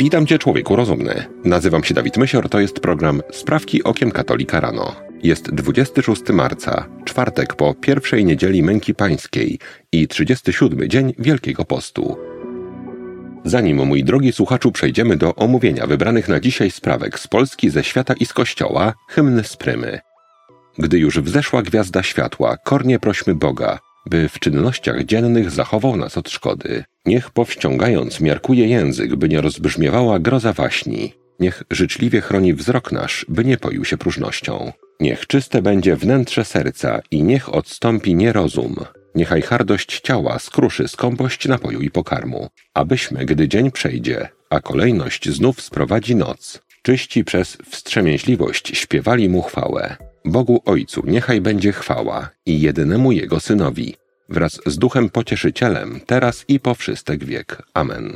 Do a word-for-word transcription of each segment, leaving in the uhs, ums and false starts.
Witam Cię, człowieku rozumny. Nazywam się Dawid Mysior, to jest program Sprawki okiem katolika rano. Jest dwudziestego szóstego marca, czwartek po pierwszej niedzieli Męki Pańskiej i trzydziesty siódmy dzień Wielkiego Postu. Zanim, mój drogi słuchaczu, przejdziemy do omówienia wybranych na dzisiaj sprawek z Polski, ze świata i z Kościoła, hymn z Prymy. Gdy już wzeszła gwiazda światła, kornie prośmy Boga, by w czynnościach dziennych zachował nas od szkody. Niech powściągając miarkuje język, by nie rozbrzmiewała groza waśni. Niech życzliwie chroni wzrok nasz, by nie poił się próżnością. Niech czyste będzie wnętrze serca i niech odstąpi nierozum. Niechaj hardość ciała skruszy skąpość napoju i pokarmu. Abyśmy, gdy dzień przejdzie, a kolejność znów sprowadzi noc, czyści przez wstrzemięźliwość śpiewali mu chwałę. Bogu Ojcu niechaj będzie chwała i jedynemu Jego Synowi, wraz z Duchem Pocieszycielem, teraz i po wszystek wiek. Amen.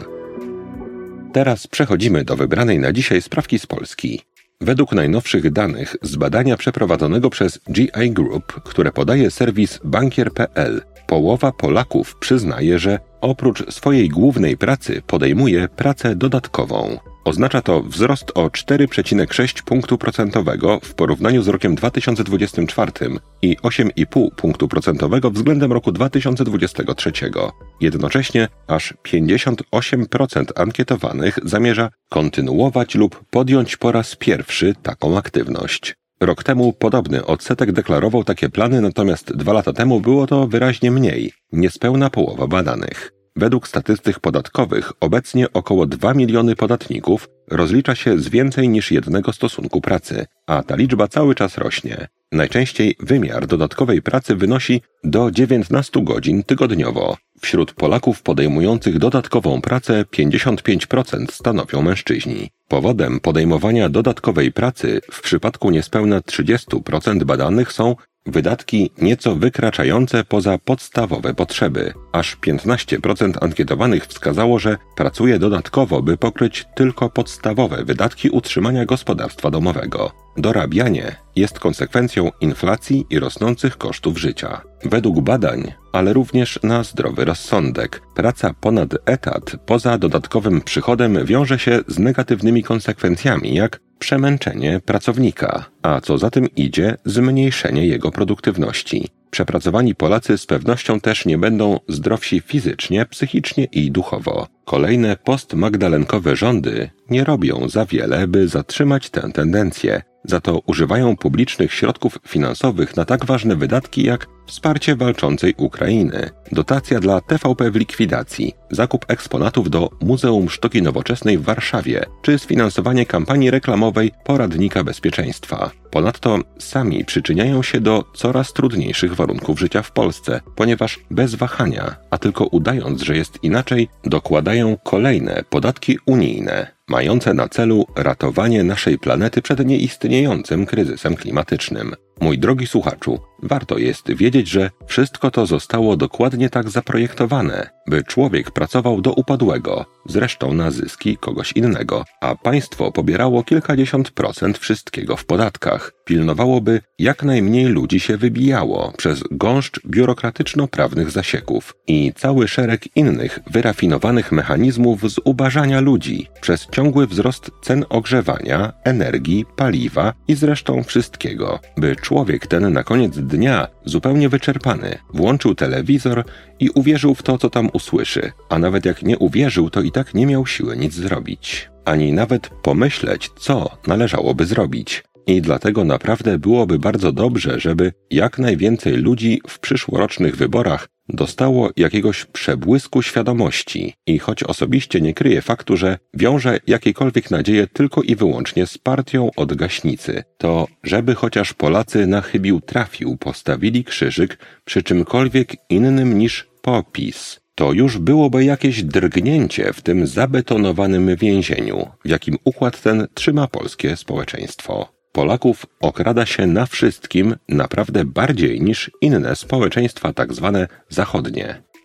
Teraz przechodzimy do wybranej na dzisiaj sprawki z Polski. Według najnowszych danych z badania przeprowadzonego przez G I Group, które podaje serwis bankier kropka p l, połowa Polaków przyznaje, że oprócz swojej głównej pracy podejmuje pracę dodatkową. Oznacza to wzrost o cztery przecinek sześć punktu procentowego w porównaniu z rokiem dwa tysiące dwudziestym czwartym i osiem i pół punktu procentowego względem roku dwa tysiące dwudziestego trzeciego. Jednocześnie aż pięćdziesiąt osiem procent ankietowanych zamierza kontynuować lub podjąć po raz pierwszy taką aktywność. Rok temu podobny odsetek deklarował takie plany, natomiast dwa lata temu było to wyraźnie mniej, niespełna połowa badanych. Według statystyk podatkowych obecnie około dwa miliony podatników rozlicza się z więcej niż jednego stosunku pracy, a ta liczba cały czas rośnie. Najczęściej wymiar dodatkowej pracy wynosi do dziewiętnastu godzin tygodniowo. Wśród Polaków podejmujących dodatkową pracę pięćdziesiąt pięć procent stanowią mężczyźni. Powodem podejmowania dodatkowej pracy w przypadku niespełna trzydzieści procent badanych są wydatki nieco wykraczające poza podstawowe potrzeby. Aż piętnaście procent ankietowanych wskazało, że pracuje dodatkowo, by pokryć tylko podstawowe wydatki utrzymania gospodarstwa domowego. Dorabianie jest konsekwencją inflacji i rosnących kosztów życia. Według badań, ale również na zdrowy rozsądek, praca ponad etat poza dodatkowym przychodem wiąże się z negatywnymi konsekwencjami, jak przemęczenie pracownika, a co za tym idzie, zmniejszenie jego produktywności. Przepracowani Polacy z pewnością też nie będą zdrowsi fizycznie, psychicznie i duchowo. Kolejne postmagdalenkowe rządy nie robią za wiele, by zatrzymać tę tendencję. Za to używają publicznych środków finansowych na tak ważne wydatki jak wsparcie walczącej Ukrainy, dotacja dla T V P w likwidacji, zakup eksponatów do Muzeum Sztuki Nowoczesnej w Warszawie, czy sfinansowanie kampanii reklamowej Poradnika Bezpieczeństwa. Ponadto sami przyczyniają się do coraz trudniejszych warunków życia w Polsce, ponieważ bez wahania, a tylko udając, że jest inaczej, dokładają kolejne podatki unijne, mające na celu ratowanie naszej planety przed nieistniejącym kryzysem klimatycznym. Mój drogi słuchaczu, warto jest wiedzieć, że wszystko to zostało dokładnie tak zaprojektowane, by człowiek pracował do upadłego, zresztą na zyski kogoś innego, a państwo pobierało kilkadziesiąt procent wszystkiego w podatkach. Pilnowało, by jak najmniej ludzi się wybijało przez gąszcz biurokratyczno-prawnych zasieków i cały szereg innych wyrafinowanych mechanizmów zubażania ludzi przez ciągły wzrost cen ogrzewania, energii, paliwa i zresztą wszystkiego, by człowiek ten na koniec dnia, zupełnie wyczerpany, włączył telewizor i uwierzył w to, co tam usłyszy, a nawet jak nie uwierzył, to i tak nie miał siły nic zrobić, ani nawet pomyśleć, co należałoby zrobić. I dlatego naprawdę byłoby bardzo dobrze, żeby jak najwięcej ludzi w przyszłorocznych wyborach dostało jakiegoś przebłysku świadomości i choć osobiście nie kryję faktu, że wiąże jakiekolwiek nadzieje tylko i wyłącznie z partią od gaśnicy, to żeby chociaż Polacy na chybił trafił postawili krzyżyk przy czymkolwiek innym niż PO-PiS, to już byłoby jakieś drgnięcie w tym zabetonowanym więzieniu, w jakim układ ten trzyma polskie społeczeństwo. Polaków okrada się na wszystkim naprawdę bardziej niż inne społeczeństwa tak zwane zachodnie.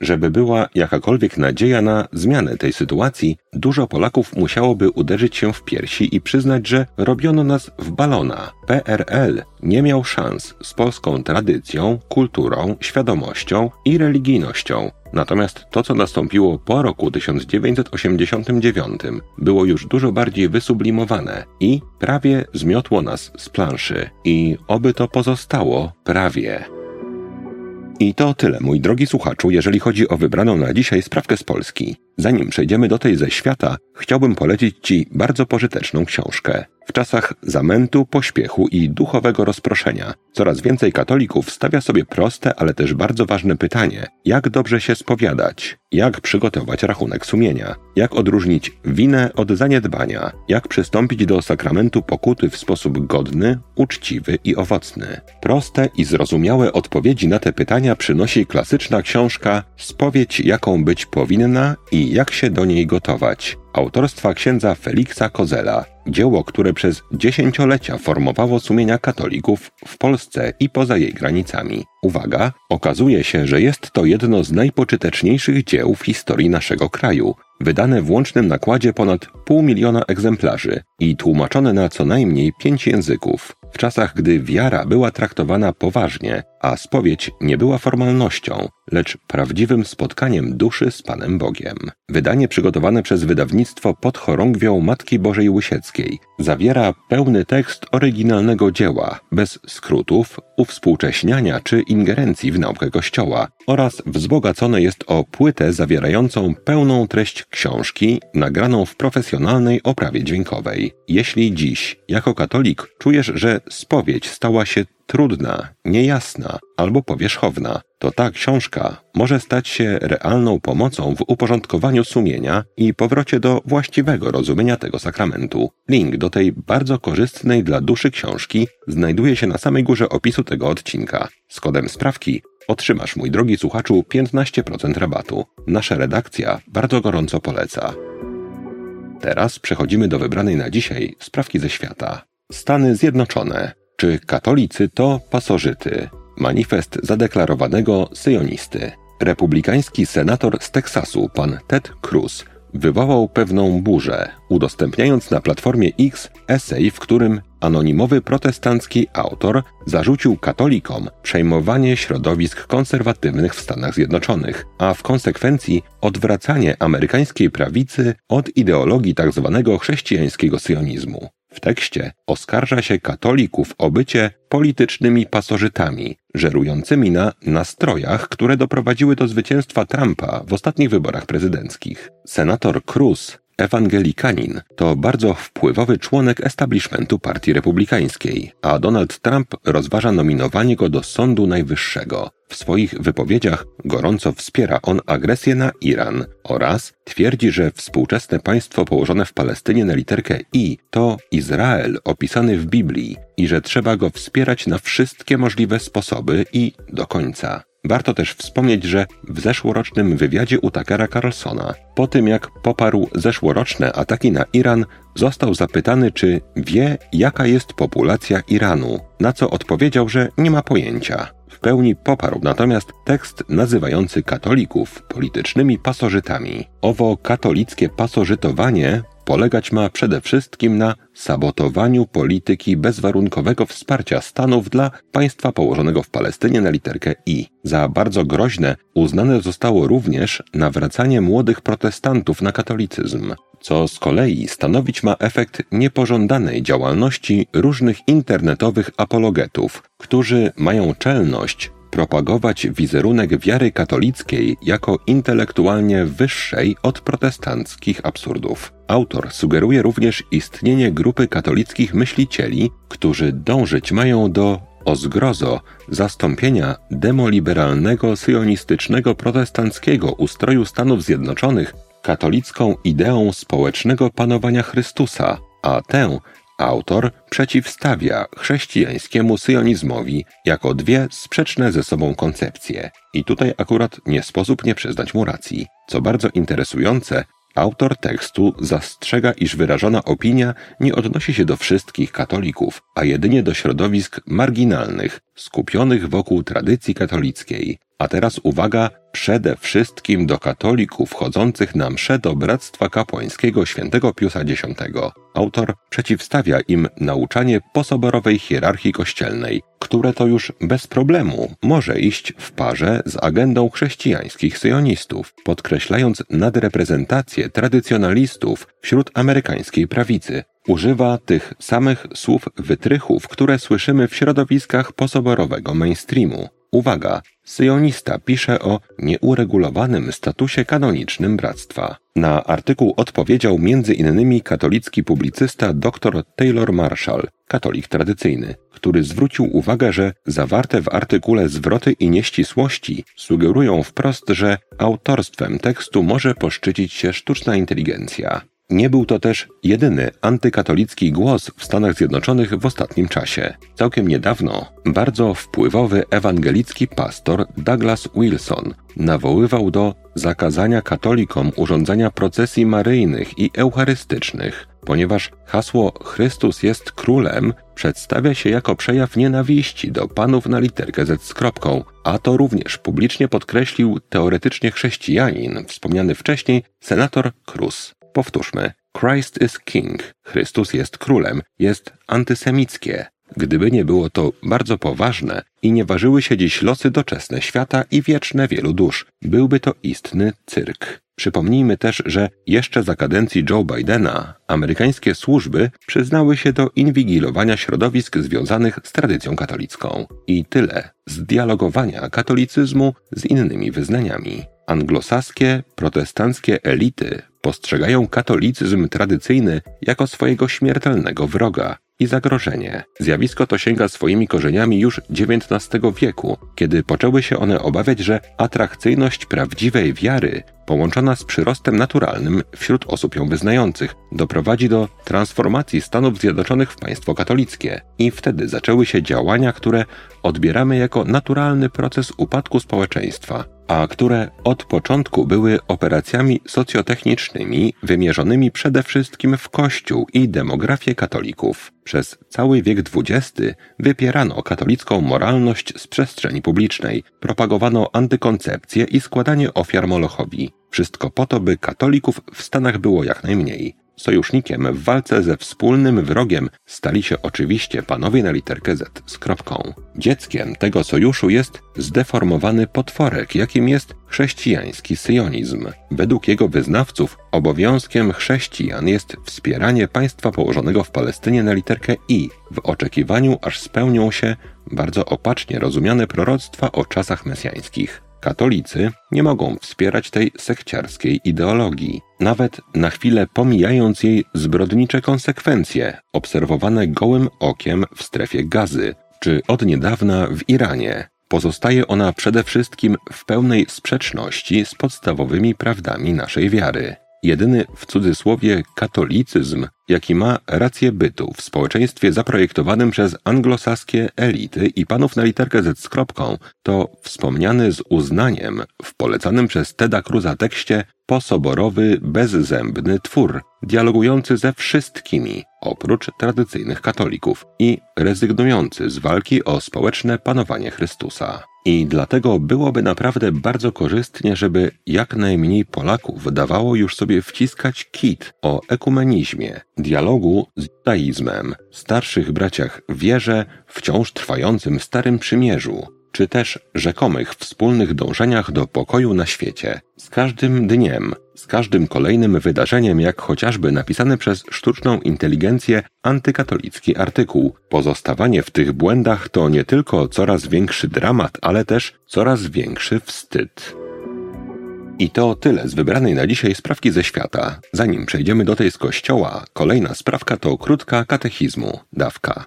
Żeby była jakakolwiek nadzieja na zmianę tej sytuacji, dużo Polaków musiałoby uderzyć się w piersi i przyznać, że robiono nas w balona. P R L nie miał szans z polską tradycją, kulturą, świadomością i religijnością. Natomiast to, co nastąpiło po roku tysiąc dziewięćset osiemdziesiątym dziewiątym, było już dużo bardziej wysublimowane i prawie zmiotło nas z planszy. I oby to pozostało prawie. I to tyle, mój drogi słuchaczu, jeżeli chodzi o wybraną na dzisiaj sprawkę z Polski. Zanim przejdziemy do tej ze świata, chciałbym polecić Ci bardzo pożyteczną książkę. W czasach zamętu, pośpiechu i duchowego rozproszenia coraz więcej katolików stawia sobie proste, ale też bardzo ważne pytanie: jak dobrze się spowiadać? Jak przygotować rachunek sumienia? Jak odróżnić winę od zaniedbania? Jak przystąpić do sakramentu pokuty w sposób godny, uczciwy i owocny? Proste i zrozumiałe odpowiedzi na te pytania przynosi klasyczna książka Spowiedź, jaką być powinna i jak się do niej gotować, autorstwa księdza Feliksa Kozela. Dzieło, które przez dziesięciolecia formowało sumienia katolików w Polsce i poza jej granicami. Uwaga, okazuje się, że jest to jedno z najpoczyteczniejszych dzieł w historii naszego kraju, wydane w łącznym nakładzie ponad pół miliona egzemplarzy i tłumaczone na co najmniej pięć języków. W czasach, gdy wiara była traktowana poważnie, a spowiedź nie była formalnością, lecz prawdziwym spotkaniem duszy z Panem Bogiem. Wydanie przygotowane przez wydawnictwo pod chorągwią Matki Bożej Łysieckiej zawiera pełny tekst oryginalnego dzieła, bez skrótów, uwspółcześniania czy ingerencji w naukę Kościoła, oraz wzbogacone jest o płytę zawierającą pełną treść książki, nagraną w profesjonalnej oprawie dźwiękowej. Jeśli dziś, jako katolik, czujesz, że spowiedź stała się trudna, niejasna albo powierzchowna, to ta książka może stać się realną pomocą w uporządkowaniu sumienia i powrocie do właściwego rozumienia tego sakramentu. Link do tej bardzo korzystnej dla duszy książki znajduje się na samej górze opisu tego odcinka. Z kodem sprawki otrzymasz, mój drogi słuchaczu, piętnaście procent rabatu. Nasza redakcja bardzo gorąco poleca. Teraz przechodzimy do wybranej na dzisiaj sprawki ze świata. Stany Zjednoczone. Czy katolicy to pasożyty? Manifest zadeklarowanego syjonisty. Republikański senator z Teksasu, pan Ted Cruz, wywołał pewną burzę, udostępniając na platformie X esej, w którym anonimowy protestancki autor zarzucił katolikom przejmowanie środowisk konserwatywnych w Stanach Zjednoczonych, a w konsekwencji odwracanie amerykańskiej prawicy od ideologii tzw. chrześcijańskiego syjonizmu. W tekście oskarża się katolików o bycie politycznymi pasożytami, żerującymi na nastrojach, które doprowadziły do zwycięstwa Trumpa w ostatnich wyborach prezydenckich. Senator Cruz, ewangelikanin, to bardzo wpływowy członek establishmentu partii republikańskiej, a Donald Trump rozważa nominowanie go do Sądu Najwyższego. W swoich wypowiedziach gorąco wspiera on agresję na Iran oraz twierdzi, że współczesne państwo położone w Palestynie na literkę I to Izrael opisany w Biblii i że trzeba go wspierać na wszystkie możliwe sposoby i do końca. Warto też wspomnieć, że w zeszłorocznym wywiadzie u Tuckera Carlsona, po tym jak poparł zeszłoroczne ataki na Iran, został zapytany, czy wie, jaka jest populacja Iranu, na co odpowiedział, że nie ma pojęcia. W pełni poparł natomiast tekst nazywający katolików politycznymi pasożytami. Owo katolickie pasożytowanie polegać ma przede wszystkim na sabotowaniu polityki bezwarunkowego wsparcia Stanów dla państwa położonego w Palestynie na literkę I. Za bardzo groźne uznane zostało również nawracanie młodych protestantów na katolicyzm, co z kolei stanowić ma efekt niepożądanej działalności różnych internetowych apologetów, którzy mają czelność propagować wizerunek wiary katolickiej jako intelektualnie wyższej od protestanckich absurdów. Autor sugeruje również istnienie grupy katolickich myślicieli, którzy dążyć mają do, o zgrozo, zastąpienia demoliberalnego, syjonistycznego, protestanckiego ustroju Stanów Zjednoczonych katolicką ideą społecznego panowania Chrystusa, a tę autor przeciwstawia chrześcijańskiemu syjonizmowi jako dwie sprzeczne ze sobą koncepcje. I tutaj akurat nie sposób nie przyznać mu racji. Co bardzo interesujące, autor tekstu zastrzega, iż wyrażona opinia nie odnosi się do wszystkich katolików, a jedynie do środowisk marginalnych, skupionych wokół tradycji katolickiej. A teraz uwaga, przede wszystkim do katolików chodzących na msze do Bractwa Kapłańskiego Świętego Piusa Dziesiątego. Autor przeciwstawia im nauczanie posoborowej hierarchii kościelnej, które to już bez problemu może iść w parze z agendą chrześcijańskich syjonistów, podkreślając nadreprezentację tradycjonalistów wśród amerykańskiej prawicy. Używa tych samych słów wytrychów, które słyszymy w środowiskach posoborowego mainstreamu. Uwaga! Syjonista pisze o nieuregulowanym statusie kanonicznym bractwa. Na artykuł odpowiedział między innymi katolicki publicysta dr Taylor Marshall, katolik tradycyjny, który zwrócił uwagę, że zawarte w artykule zwroty i nieścisłości sugerują wprost, że autorstwem tekstu może poszczycić się sztuczna inteligencja. Nie był to też jedyny antykatolicki głos w Stanach Zjednoczonych w ostatnim czasie. Całkiem niedawno bardzo wpływowy ewangelicki pastor Douglas Wilson nawoływał do zakazania katolikom urządzania procesji maryjnych i eucharystycznych, ponieważ hasło Chrystus jest królem przedstawia się jako przejaw nienawiści do panów na literkę Z z kropką, a to również publicznie podkreślił teoretycznie chrześcijanin, wspomniany wcześniej senator Cruz. Powtórzmy. Christ is King, Chrystus jest królem, jest antysemickie. Gdyby nie było to bardzo poważne i nie ważyły się dziś losy doczesne świata i wieczne wielu dusz, byłby to istny cyrk. Przypomnijmy też, że jeszcze za kadencji Joe Bidena amerykańskie służby przyznały się do inwigilowania środowisk związanych z tradycją katolicką. I tyle z dialogowania katolicyzmu z innymi wyznaniami. Anglosaskie, protestanckie elity postrzegają katolicyzm tradycyjny jako swojego śmiertelnego wroga i zagrożenie. Zjawisko to sięga swoimi korzeniami już dziewiętnastego wieku, kiedy poczęły się one obawiać, że atrakcyjność prawdziwej wiary, połączona z przyrostem naturalnym wśród osób ją wyznających, doprowadzi do transformacji Stanów Zjednoczonych w państwo katolickie. I wtedy zaczęły się działania, które odbieramy jako naturalny proces upadku społeczeństwa, a które od początku były operacjami socjotechnicznymi wymierzonymi przede wszystkim w Kościół i demografię katolików. Przez cały wiek dwudziesty wypierano katolicką moralność z przestrzeni publicznej, propagowano antykoncepcję i składanie ofiar Molochowi. Wszystko po to, by katolików w Stanach było jak najmniej. Sojusznikiem w walce ze wspólnym wrogiem stali się oczywiście panowie na literkę Z z kropką. Dzieckiem tego sojuszu jest zdeformowany potworek, jakim jest chrześcijański syjonizm. Według jego wyznawców obowiązkiem chrześcijan jest wspieranie państwa położonego w Palestynie na literkę I, w oczekiwaniu aż spełnią się bardzo opacznie rozumiane proroctwa o czasach mesjańskich. Katolicy nie mogą wspierać tej sekciarskiej ideologii, nawet na chwilę pomijając jej zbrodnicze konsekwencje, obserwowane gołym okiem w strefie Gazy, czy od niedawna w Iranie. Pozostaje ona przede wszystkim w pełnej sprzeczności z podstawowymi prawdami naszej wiary. Jedyny w cudzysłowie katolicyzm, jaki ma rację bytu w społeczeństwie zaprojektowanym przez anglosaskie elity i panów na literkę Z z kropką, to wspomniany z uznaniem w polecanym przez Teda Cruza tekście posoborowy, bezzębny twór, dialogujący ze wszystkimi, oprócz tradycyjnych katolików i rezygnujący z walki o społeczne panowanie Chrystusa. I dlatego byłoby naprawdę bardzo korzystnie, żeby jak najmniej Polaków dawało już sobie wciskać kit o ekumenizmie, dialogu z judaizmem, starszych braciach w wierze, wciąż trwającym Starym Przymierzu, czy też rzekomych wspólnych dążeniach do pokoju na świecie. Z każdym dniem, z każdym kolejnym wydarzeniem, jak chociażby napisany przez sztuczną inteligencję antykatolicki artykuł, pozostawanie w tych błędach to nie tylko coraz większy dramat, ale też coraz większy wstyd. I to tyle z wybranej na dzisiaj sprawki ze świata. Zanim przejdziemy do tej z kościoła, kolejna sprawka to krótka katechizmu, dawka.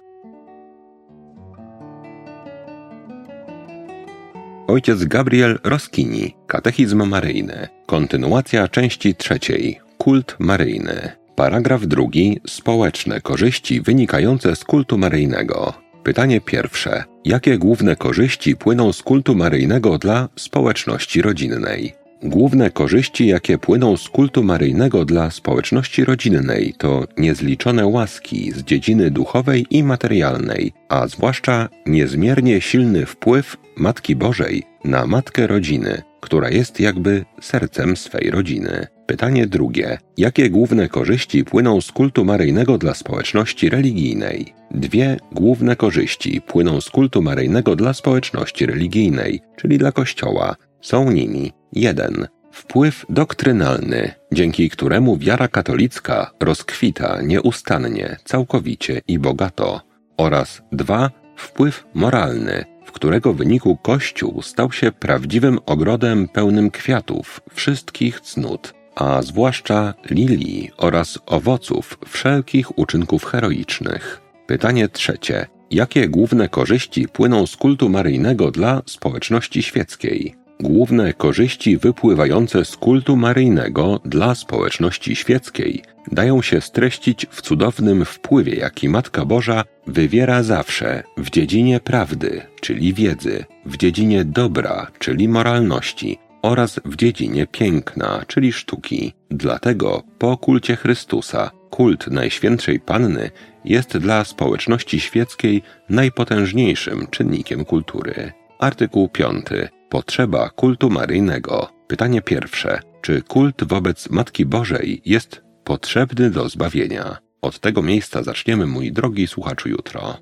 Ojciec Gabriel Roskini, Katechizm Maryjny. Kontynuacja części trzeciej. Kult maryjny. Paragraf drugi. Społeczne korzyści wynikające z kultu maryjnego. Pytanie pierwsze. Jakie główne korzyści płyną z kultu maryjnego dla społeczności rodzinnej? Główne korzyści, jakie płyną z kultu maryjnego dla społeczności rodzinnej, to niezliczone łaski z dziedziny duchowej i materialnej, a zwłaszcza niezmiernie silny wpływ Matki Bożej na matkę rodziny, która jest jakby sercem swej rodziny. Pytanie drugie. Jakie główne korzyści płyną z kultu maryjnego dla społeczności religijnej? Dwie główne korzyści płyną z kultu maryjnego dla społeczności religijnej, czyli dla Kościoła. Są nimi: jeden. Wpływ doktrynalny, dzięki któremu wiara katolicka rozkwita nieustannie, całkowicie i bogato. Oraz dwa. Wpływ moralny, w którego wyniku Kościół stał się prawdziwym ogrodem pełnym kwiatów wszystkich cnót, a zwłaszcza lilii oraz owoców wszelkich uczynków heroicznych. Pytanie trzecie. Jakie główne korzyści płyną z kultu maryjnego dla społeczności świeckiej? Główne korzyści wypływające z kultu maryjnego dla społeczności świeckiej dają się streścić w cudownym wpływie, jaki Matka Boża wywiera zawsze w dziedzinie prawdy, czyli wiedzy, w dziedzinie dobra, czyli moralności, oraz w dziedzinie piękna, czyli sztuki. Dlatego po kulcie Chrystusa kult Najświętszej Panny jest dla społeczności świeckiej najpotężniejszym czynnikiem kultury. Artykuł piąty. Potrzeba kultu maryjnego. Pytanie pierwsze. Czy kult wobec Matki Bożej jest potrzebny do zbawienia? Od tego miejsca zaczniemy, mój drogi słuchaczu, jutro.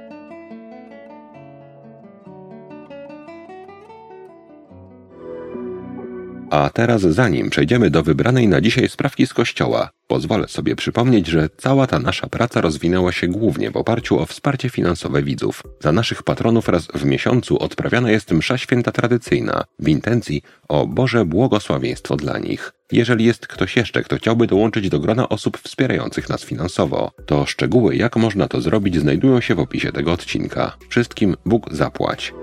A teraz, zanim przejdziemy do wybranej na dzisiaj sprawki z Kościoła, pozwolę sobie przypomnieć, że cała ta nasza praca rozwinęła się głównie w oparciu o wsparcie finansowe widzów. Za naszych patronów raz w miesiącu odprawiana jest msza święta tradycyjna w intencji o Boże błogosławieństwo dla nich. Jeżeli jest ktoś jeszcze, kto chciałby dołączyć do grona osób wspierających nas finansowo, to szczegóły, jak można to zrobić, znajdują się w opisie tego odcinka. Wszystkim Bóg zapłać.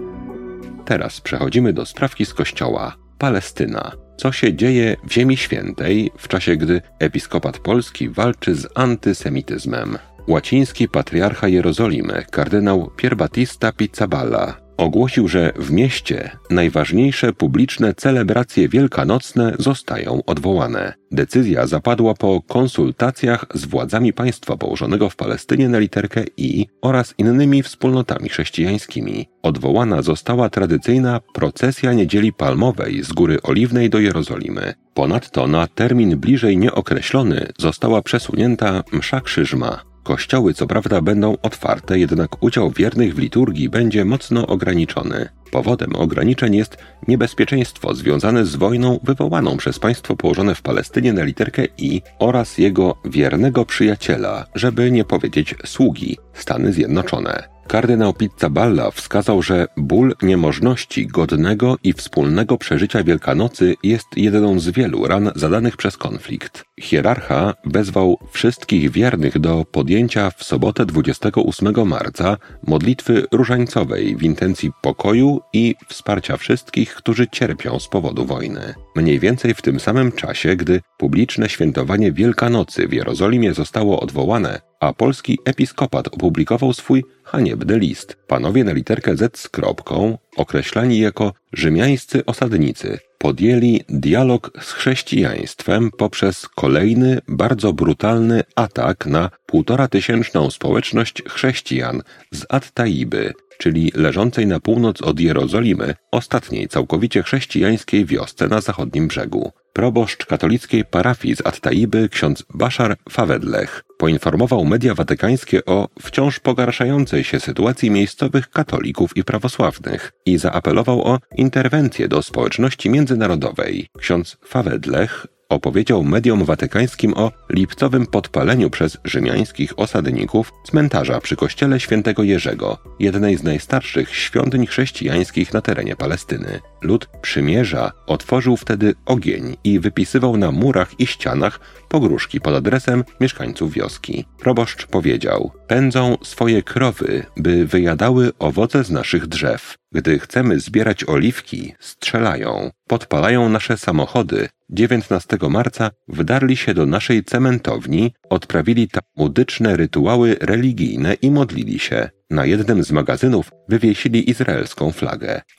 Teraz przechodzimy do sprawki z Kościoła. Palestyna. Co się dzieje w Ziemi Świętej w czasie, gdy episkopat polski walczy z antysemityzmem? Łaciński patriarcha Jerozolimy, kardynał Pierbattista Pizzaballa, ogłosił, że w mieście najważniejsze publiczne celebracje wielkanocne zostają odwołane. Decyzja zapadła po konsultacjach z władzami państwa położonego w Palestynie na literkę I oraz innymi wspólnotami chrześcijańskimi. Odwołana została tradycyjna procesja Niedzieli Palmowej z Góry Oliwnej do Jerozolimy. Ponadto na termin bliżej nieokreślony została przesunięta msza krzyżma. Kościoły co prawda będą otwarte, jednak udział wiernych w liturgii będzie mocno ograniczony. Powodem ograniczeń jest niebezpieczeństwo związane z wojną wywołaną przez państwo położone w Palestynie na literkę I oraz jego wiernego przyjaciela, żeby nie powiedzieć sługi, Stany Zjednoczone. Kardynał Pizzaballa wskazał, że ból niemożności godnego i wspólnego przeżycia Wielkanocy jest jedną z wielu ran zadanych przez konflikt. Hierarcha wezwał wszystkich wiernych do podjęcia w sobotę dwudziestego ósmego marca modlitwy różańcowej w intencji pokoju i wsparcia wszystkich, którzy cierpią z powodu wojny. Mniej więcej w tym samym czasie, gdy publiczne świętowanie Wielkanocy w Jerozolimie zostało odwołane, a polski episkopat opublikował swój haniebny list. Panowie na literkę Z z kropką, określani jako rzymiańscy osadnicy, podjęli dialog z chrześcijaństwem poprzez kolejny, bardzo brutalny atak na półtora tysięczną społeczność chrześcijan z At-Taiby, czyli leżącej na północ od Jerozolimy, ostatniej całkowicie chrześcijańskiej wiosce na zachodnim brzegu. Proboszcz katolickiej parafii z At-Taiby, ksiądz Bashar Fawedlech, poinformował media watykańskie o wciąż pogarszającej się sytuacji miejscowych katolików i prawosławnych i zaapelował o interwencję do społeczności międzynarodowej. Ksiądz Fawedlech opowiedział mediom watykańskim o lipcowym podpaleniu przez rzymiańskich osadników cmentarza przy kościele świętego Jerzego, jednej z najstarszych świątyń chrześcijańskich na terenie Palestyny. Lud przymierza otworzył wtedy ogień i wypisywał na murach i ścianach pogróżki pod adresem mieszkańców wioski. Proboszcz powiedział: pędzą swoje krowy, by wyjadały owoce z naszych drzew. Gdy chcemy zbierać oliwki, strzelają, podpalają nasze samochody. dziewiętnastego marca wdarli się do naszej cementowni, odprawili tam mudyczne rytuały religijne i modlili się. Na jednym z magazynów wywiesili izraelską flagę. Koniec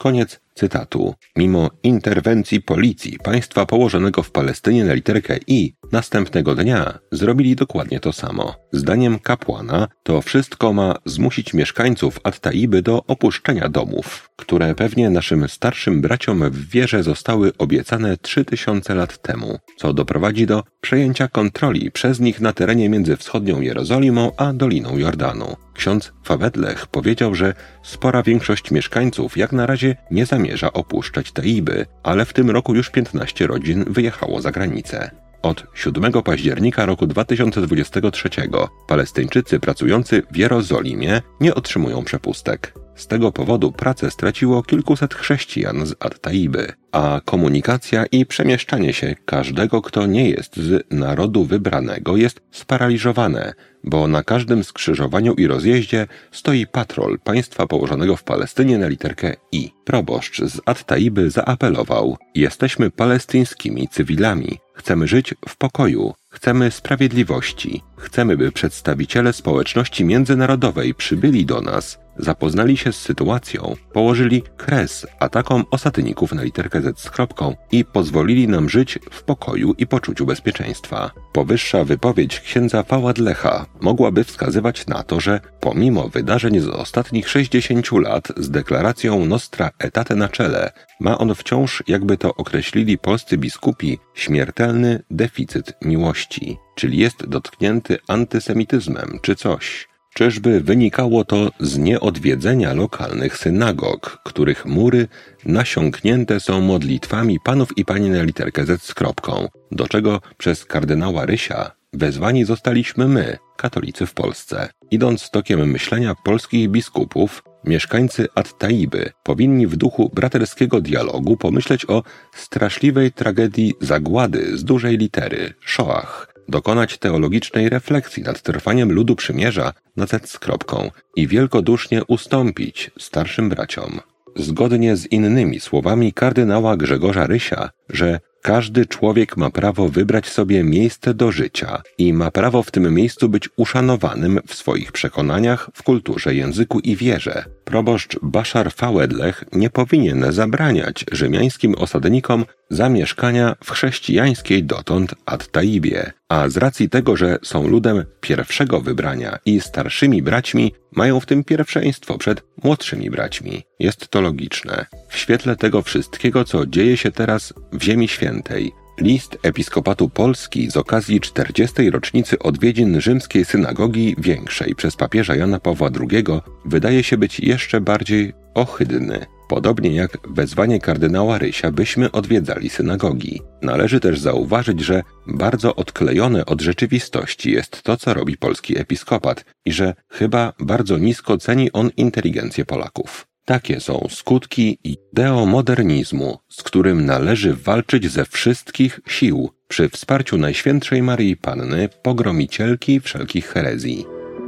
cytatu. Mimo interwencji policji państwa położonego w Palestynie na literkę I, następnego dnia zrobili dokładnie to samo. Zdaniem kapłana to wszystko ma zmusić mieszkańców At-Taiby do opuszczenia domów, które pewnie naszym starszym braciom w wierze zostały obiecane trzy tysiące lat temu, co doprowadzi do przejęcia kontroli przez nich na terenie między wschodnią Jerozolimą a Doliną Jordanu. Ksiądz Fawedlech powiedział, że spora większość mieszkańców jak na razie nie zamierza opuszczać Taiby, ale w tym roku już piętnaście rodzin wyjechało za granicę. Od siódmego października roku dwa tysiące dwudziestego trzeciego Palestyńczycy pracujący w Jerozolimie nie otrzymują przepustek. Z tego powodu pracę straciło kilkuset chrześcijan z At-Taiby, a komunikacja i przemieszczanie się każdego, kto nie jest z narodu wybranego, jest sparaliżowane, bo na każdym skrzyżowaniu i rozjeździe stoi patrol państwa położonego w Palestynie na literkę I. Proboszcz z At-Taiby zaapelował: jesteśmy palestyńskimi cywilami, chcemy żyć w pokoju, chcemy sprawiedliwości, chcemy, by przedstawiciele społeczności międzynarodowej przybyli do nas, zapoznali się z sytuacją, położyli kres atakom osatyników na literkę Z z kropką i pozwolili nam żyć w pokoju i poczuciu bezpieczeństwa. Powyższa wypowiedź księdza Fawedlecha mogłaby wskazywać na to, że pomimo wydarzeń z ostatnich sześćdziesięciu lat z deklaracją Nostra Aetate na czele, ma on wciąż, jakby to określili polscy biskupi, śmiertelny deficyt miłości, czyli jest dotknięty antysemityzmem czy coś. Czyżby wynikało to z nieodwiedzenia lokalnych synagog, których mury nasiąknięte są modlitwami panów i pani na literkę Z z kropką, do czego przez kardynała Rysia wezwani zostaliśmy my, katolicy w Polsce. Idąc tokiem myślenia polskich biskupów, mieszkańcy At-Taiby powinni w duchu braterskiego dialogu pomyśleć o straszliwej tragedii zagłady z dużej litery, Shoah, dokonać teologicznej refleksji nad trwaniem ludu przymierza na Z z kropką i wielkodusznie ustąpić starszym braciom. Zgodnie z innymi słowami kardynała Grzegorza Rysia, że każdy człowiek ma prawo wybrać sobie miejsce do życia i ma prawo w tym miejscu być uszanowanym w swoich przekonaniach, w kulturze, języku i wierze. Proboszcz Bashar Fawedlech nie powinien zabraniać rzymiańskim osadnikom zamieszkania w chrześcijańskiej dotąd At-Taibie, a z racji tego, że są ludem pierwszego wybrania i starszymi braćmi, mają w tym pierwszeństwo przed młodszymi braćmi. Jest to logiczne. W świetle tego wszystkiego, co dzieje się teraz w Ziemi Świętej, list Episkopatu Polski z okazji czterdziestej rocznicy odwiedzin rzymskiej synagogi większej przez papieża Jana Pawła drugiego wydaje się być jeszcze bardziej ohydny. Podobnie jak wezwanie kardynała Rysia, byśmy odwiedzali synagogi. Należy też zauważyć, że bardzo odklejone od rzeczywistości jest to, co robi polski episkopat i że chyba bardzo nisko ceni on inteligencję Polaków. Takie są skutki ideomodernizmu, z którym należy walczyć ze wszystkich sił przy wsparciu Najświętszej Maryi Panny, pogromicielki wszelkich herezji.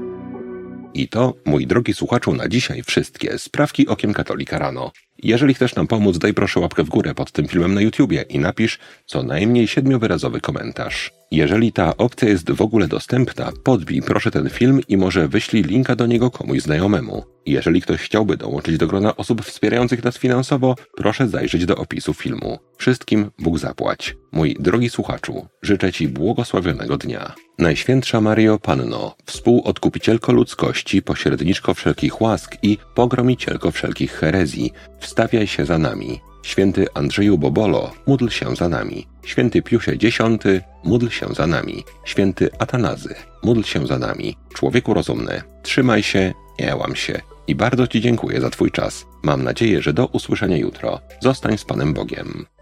I to, mój drogi słuchaczu, na dzisiaj wszystkie sprawki okiem katolika rano. Jeżeli chcesz nam pomóc, daj proszę łapkę w górę pod tym filmem na YouTubie i napisz co najmniej siedmiowyrazowy komentarz. Jeżeli ta opcja jest w ogóle dostępna, podbij proszę ten film i może wyślij linka do niego komuś znajomemu. Jeżeli ktoś chciałby dołączyć do grona osób wspierających nas finansowo, proszę zajrzeć do opisu filmu. Wszystkim Bóg zapłać. Mój drogi słuchaczu, życzę Ci błogosławionego dnia. Najświętsza Maryjo Panno, współodkupicielko ludzkości, pośredniczko wszelkich łask i pogromicielko wszelkich herezji, wstawiaj się za nami. Święty Andrzeju Bobolo, módl się za nami. Święty Piusie X, módl się za nami. Święty Atanazy, módl się za nami. Człowieku rozumny, trzymaj się, nie łam się. I bardzo Ci dziękuję za Twój czas. Mam nadzieję, że do usłyszenia jutro. Zostań z Panem Bogiem.